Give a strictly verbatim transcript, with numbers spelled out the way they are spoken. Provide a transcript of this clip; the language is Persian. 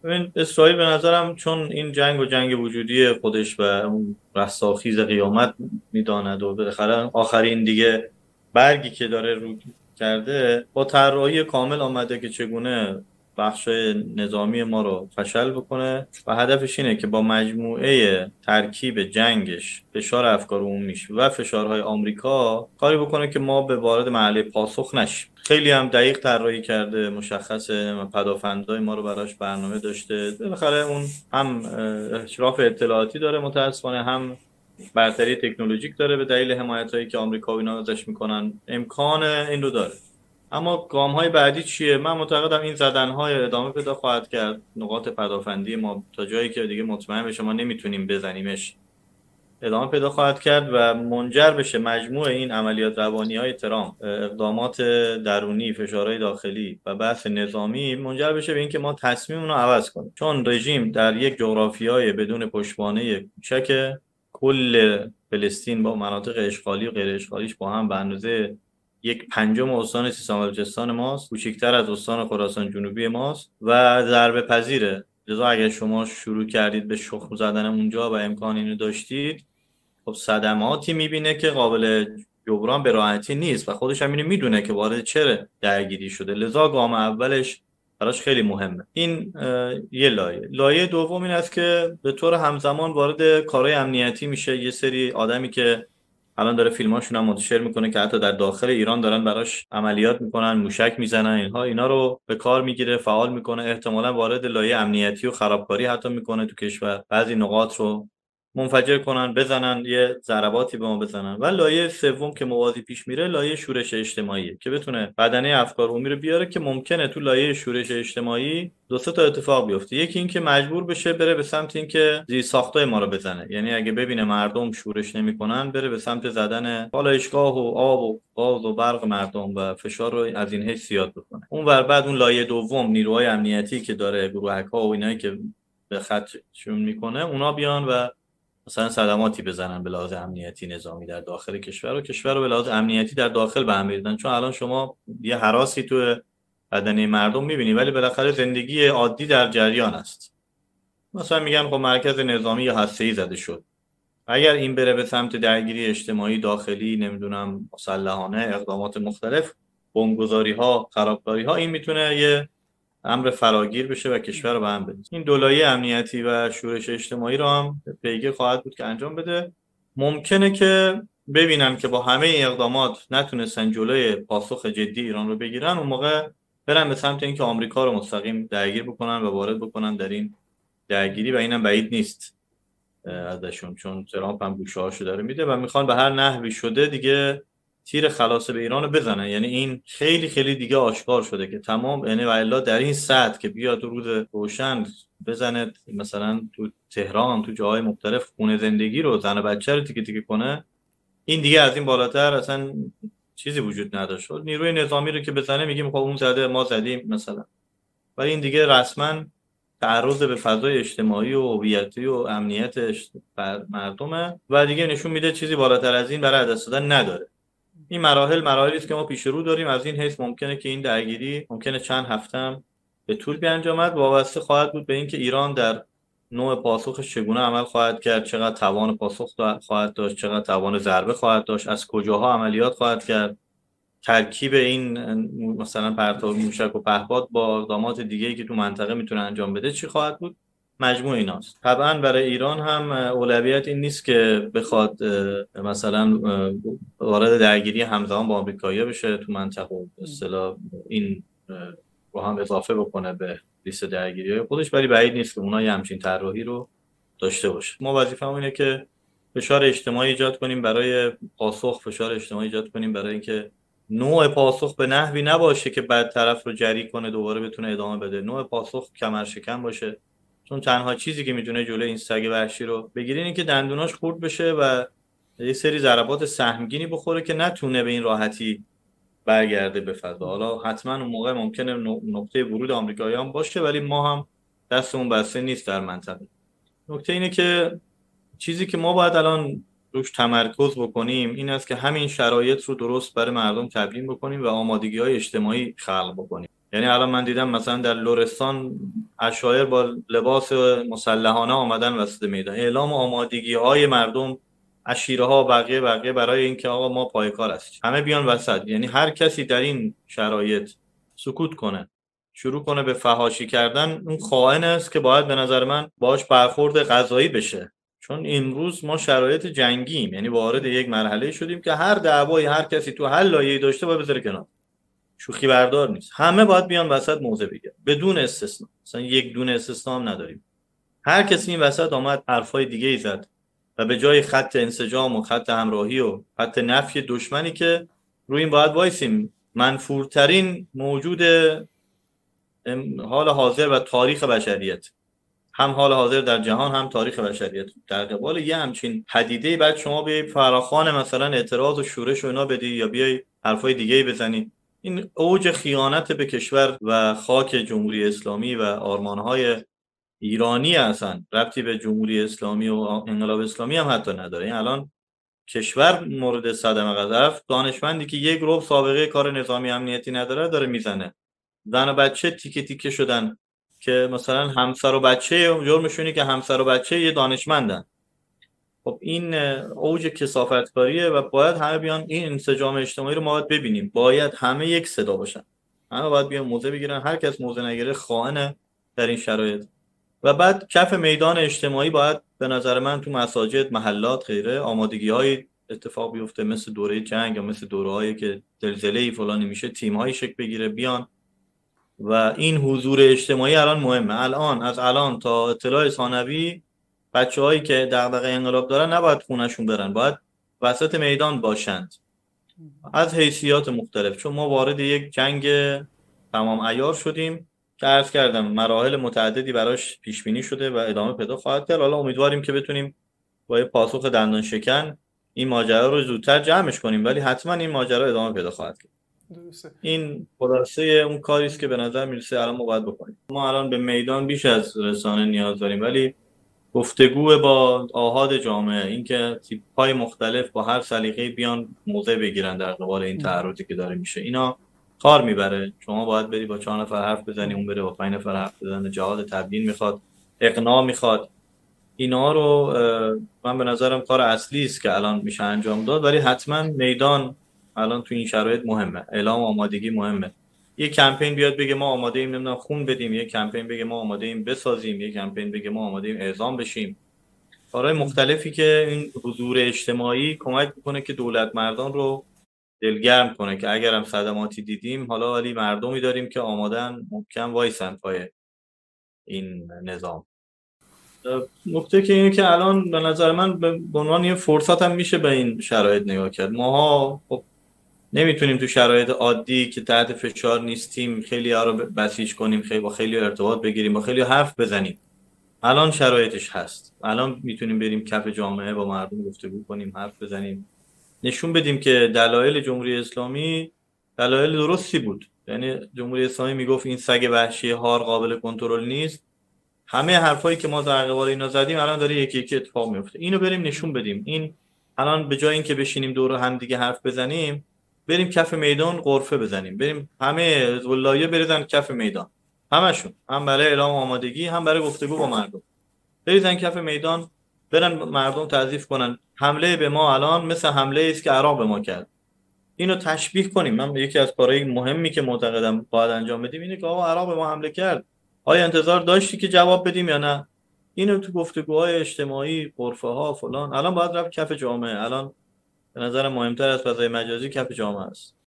ببین اسرائیل به نظرم چون این جنگ و جنگ وجودی خودش و اون رستاخیز قیامت میداند و بالاخره آخرین دیگه برگی که داره رو کرده، با طراحی کامل آمده که چگونه بخش نظامی ما رو فشل بکنه و هدفش اینه که با مجموعه ترکیب جنگش، فشار افکار عمومیش و فشارهای آمریکا کاری بکنه که ما به وارد مرحله پاسخ نشیم. خیلی هم دقیق طراحی کرده، مشخصه، پدافندهای ما رو براش برنامه داشته. بالاخره اون هم اشراف اطلاعاتی داره متاسفانه، هم برتری تکنولوژیک داره به دلیل حمایتایی که آمریکا و اینا ازش میکنن، امکان این رو داره. اما گام های بعدی چیه؟ من معتقدم این زدن های ادامه پیدا خواهد کرد. نقاط پدافندی ما تا جایی که دیگه مطمئن بشه ما نمیتونیم بزنیمش ادامه پیدا خواهد کرد و منجر بشه مجموع این عملیات روانی های ترامپ، اقدامات درونی، فشارهای داخلی و بحث نظامی، منجر بشه به اینکه ما تصمیممون رو عوض کنیم. چون رژیم در یک جغرافیای بدون پشتوانه کوچک، کل فلسطین با مناطق اشغالی و غیر اشغالیش با هم به اندازه یک پنجم استان سیستان و بلوچستان ماست، کوچکتر از استان خراسان جنوبی ماست و ضربه پذیره. لذا اگر شما شروع کردید به شخم زدن اونجا و امکان اینو داشتید، خب صدماتی میبینه که قابل جبران به راحتی نیست و خودش هم اینو میدونه که وارد چه درگیری شده. لذا گام اولش براش خیلی مهمه. این یه لایه. لایه دوم این است که به طور همزمان وارد کارهای امنیتی میشه. یه سری آدمی که الان داره فیلماشون هم منتشر میکنه که حتی در داخل ایران دارن براش عملیات میکنن، موشک میزنن، اینها اینا رو به کار میگیره، فعال میکنه، احتمالاً وارد لایه امنیتی و خرابکاری حتی میکنه تو کشور، بعضی نقاط رو منفجر کنن، بزنن، یه ضرباتی به ما بزنن. و لایه سوم که موازی پیش میره، لایه شورش اجتماعیه که بتونه بدنه افکار عمومی رو بیاره، که ممکنه تو لایه شورش اجتماعی دو سه تا اتفاق بیفته. یکی این که مجبور بشه بره به سمت این که زیر ساختای ما رو بزنه، یعنی اگه ببینه مردم شورش نمیکنن بره به سمت زدن پالایشگاه و آب و گاز و برق مردم و فشار رو از این حیث زیاد بکنه. اون ور بعد اون لایه دوم، نیروهای امنیتی که داره، گروهک‌ها و اینایی که به خطشون میکنه، اونا بیان و مثلا صدماتی بزنن به لحاظ امنیتی نظامی در داخل کشور و کشور رو به لحاظ امنیتی در داخل به هم بریزن. چون الان شما یه هراسی تو بدنه مردم میبینی ولی بالاخره زندگی عادی در جریان است. مثلا میگن خب مرکز نظامی یا هسته‌ای زده شد. اگر این بره به سمت درگیری اجتماعی داخلی، نمیدونم مسلحانه، اقدامات مختلف، بمبگذاری ها، خرابکاری ها، این میتونه یه امر فراگیر بشه و کشور رو به هم بریزه. این دولایه امنیتی و شورش اجتماعی رو هم پیگیر خواهد بود که انجام بده. ممکنه که ببینن که با همه اقدامات نتونستن جلوی پاسخ جدی ایران رو بگیرن، اون موقع برن به سمت اینکه آمریکا رو مستقیم درگیر بکنن و وارد بکنن در این درگیری و اینم بعید نیست ازشون، چون ترامپ هم گوشه‌هاشو داره میده و میخوان به هر نحوی شده دیگه تیر خلاص به ایران رو بزنن. یعنی این خیلی خیلی دیگه آشکار شده که تمام، یعنی و الا در این سطح که بیاد تو روز روشن بزنه، مثلا تو تهران، تو جاهای مختلف، خونه زندگی رو، زن و بچه رو تیکه تیکه کنه، این دیگه از این بالاتر اصلا چیزی وجود نداشت. نیروی نظامی رو که بزنه میگیم خب اون زده، ما زدیم مثلا، ولی این دیگه رسما تعرض به فضای اجتماعی و هویتی و امنیت مردمه و دیگه نشون میده چیزی بالاتر از این برای دست دادن نداره. این مراحل مراحلی است که ما پیش رو داریم. از این حیث ممکنه که این درگیری ممکنه چند هفته هم به طول بیانجامد. وابسته خواهد بود به اینکه ایران در نوع پاسخش چگونه عمل خواهد کرد، چقدر توان پاسخ خواهد داشت، چقدر توان ضربه خواهد داشت، از کجاها عملیات خواهد کرد، ترکیب این مثلا پرتاب موشک و پهپاد با اقدامات دیگه‌ای که تو منطقه میتونه انجام بده چی خواهد بود. مجموع ایناست. طبعا برای ایران هم اولویت این نیست که بخواد مثلا وارد درگیری همزمان با آمریکایی‌ها بشه تو منطقه، به اصطلاح این رو هم اضافه بکنه به لیست درگیری‌های خودش، ولی بعید نیست که اونها یه همچین طراحی رو داشته باشه. ما وظیفه‌مون اینه که فشار اجتماعی ایجاد کنیم برای پاسخ، فشار اجتماعی ایجاد کنیم برای اینکه نوع پاسخ به نحوی نباشه که بعد طرف رو جری کنه دوباره بتونه ادامه بده. نوع پاسخ کمر شکن باشه، چون تنها چیزی که میتونه جلوی این سگ وحشی رو بگیره اینه که دندوناش خورد بشه و یه سری ضربات سهمگینی بخوره که نتونه به این راحتی برگرده به فضا. حالا حتما اون موقع ممکنه نقطه ورود آمریکایی‌ها باشه ولی ما هم دستمون بسته نیست در منطقه. نکته اینه که چیزی که ما باید الان روش تمرکز بکنیم این است که همین شرایط رو درست برای مردم تبیین بکنیم و آمادگی‌های اجتماعی خلق بکنیم. یعنی الان من دیدم مثلا در لرستان عشایر با لباس مسلحانه آمدن وسط میدان، اعلام آمادگی های مردم، عشیره ها، بقیه بقیه برای اینکه آقا ما پایکار هستیم، همه بیان وسط. یعنی هر کسی در این شرایط سکوت کنه، شروع کنه به فحاشی کردن، اون خائن است که باید به نظر من باهاش برخورد قضایی بشه. چون امروز ما شرایط جنگیم، یعنی وارد یک مرحله شدیم که هر دعوایی هر کسی تو هر لایه‌ای داشته باید بذاره کنار، شوخی بردار نیست، همه باید بیان وسط موضع بگیرن بدون استثنا، مثلا یک دونه استثنا هم نداریم. هر کسی این وسط آمد حرفای دیگه ای زد و به جای خط انسجام و خط همراهی و خط نفی دشمنی که روی این باید وایسیم، منفورترین موجود حال حاضر و تاریخ بشریت، هم حال حاضر در جهان هم تاریخ بشریت، در قبال یه همچین پدیده بعد شما بیای فراخوان مثلا اعتراض و شورش و اینا بدی یا بیای حرفای دیگه بزنی، این اوج خیانت به کشور و خاک جمهوری اسلامی و آرمانهای ایرانی هستن، ربطی به جمهوری اسلامی و انقلاب اسلامی هم حتی نداره. این الان کشور مورد صدمه قذف، دانشمندی که یک ربع سابقه کار نظامی امنیتی نداره داره میزنه، زن و بچه تیکه تیکه شدن که مثلا همسر و بچه جرمشونی که همسر و بچه یه دانشمندن. خب این اوج کثافتکاریه و باید همه بیان این انسجام اجتماعی رو ما باید ببینیم، باید همه یک صدا باشن، همه باید بیان موضع بگیرن، هر کس موضع نگیره خائنه در این شرایط. و بعد کف میدان اجتماعی باید به نظر من تو مساجد، محلات، غیره آمادگی‌های اتفاق بیفته، مثل دوره جنگ یا مثل دوره‌هایی که زلزله‌ای فلانی میشه، تیم‌های شکل بگیره بیان و این حضور اجتماعی الان مهمه. الان از الان تا اطلاع ثانوی بچه‌هایی که دغدغه انقلاب دارن نباید خونه‌شون برن، باید وسط میدان باشند از حیثیات مختلف، چون ما وارد یک جنگ تمام عیار شدیم که عرض کردم مراحل متعددی براش پیش بینی شده و ادامه پیدا خواهد کرد. حالا امیدواریم که بتونیم با یه پاسخ دندان شکن این ماجرا رو زودتر جمعش کنیم، ولی حتما این ماجرا ادامه پیدا خواهد کرد. درسته. این خلاصه اون کاری است که به نظر میرسه الان ما باید بکنیم. ما الان به میدان بیش از رسانه نیاز داریم، ولی گفتگو با آحاد جامعه، اینکه تیپ‌های مختلف با هر سلیقه‌ای بیان موضع بگیرن در قبال این تعرضی که داره میشه، اینا کار میبره. شما باید بری با چهار نفر حرف بزنی، اون بره با پنج نفر حرف بزنه، جهاد تبیین میخواد، اقناع میخواد. اینا رو من به نظرم کار اصلی است که الان میشه انجام داد، ولی حتما میدان الان تو این شرایط مهمه، اعلام آمادگی مهمه. یه کمپین بیاد بگه ما آماده ایم نمیدونم خون بدیم، یه کمپین بگه ما آماده ایم بسازیم، یه کمپین بگه ما آماده ایم اعزام بشیم، کارهای مختلفی که این حضور اجتماعی کمک میکنه که دولت مردان رو دلگرم کنه که اگر هم صدماتی دیدیم حالا ولی مردمی داریم که آمادن محکم وایسن پای این نظام. نکته که اینه که الان به نظر من به عنوان یه فرصت هم میشه به این شرایط نگاه کرد. ماها خب نمیتونیم تو شرایط عادی که تحت فشار نیستیم خیلی ها رو بسیج کنیم، خیلی با خیلی ارتباط بگیریم، با خیلی حرف بزنیم. الان شرایطش هست، الان میتونیم بریم کف جامعه با مردم گفتگو کنیم، حرف بزنیم، نشون بدیم که دلایل جمهوری اسلامی دلایل درستی بود. یعنی جمهوری اسلامی میگفت این سگ وحشی هار قابل کنترل نیست، همه حرفایی که ما در قبال اینا زدیم الان داره یکی یکی اتفاق میفته. اینو بریم نشون بدیم. این الان به جای اینکه بشینیم دور هم دیگه حرف بزنیم، بریم کف میدان قرفه بزنیم، بریم همه حزب اللهیا بریزن کف میدان، همشون، هم برای اعلام آمادگی هم برای گفتگو با مردم، بریزن کف میدان، برن مردم تعریف کنن حمله به ما الان مثل حمله ای است که عراق به ما کرد. اینو تشبیه کنیم. من یکی از کارهای مهمی که معتقدم باید انجام بدیم اینه که آقا عراق به ما حمله کرد، آیا انتظار داشتی که جواب بدیم یا نه؟ اینو تو گفتگوهای اجتماعی، غرفه ها فلان، الان باید رفت کف جامعه. الان به نظر مهمتر از فضای مجازی کف جامعه است.